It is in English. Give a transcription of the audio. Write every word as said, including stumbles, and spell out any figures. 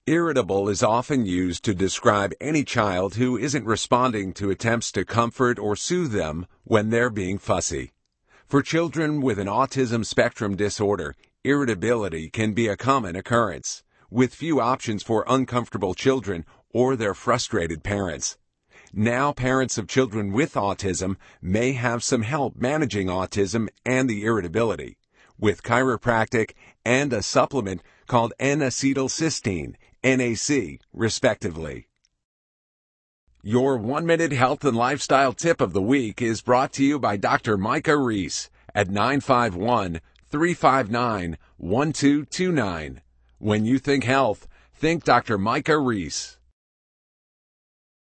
Irritable is often used to describe any child who isn't responding to attempts to comfort or soothe them when they're being fussy. For children with an autism spectrum disorder, irritability can be a common occurrence, with few options for uncomfortable children or their frustrated parents. Now parents of children with autism may have some help managing autism and the irritability, with chiropractic and a supplement called N-acetylcysteine, N A C, respectively. Your one-minute health and lifestyle tip of the week is brought to you by Doctor Micah Reese at nine five one, three five nine, one two two nine. When you think health, think Doctor Micah Reese.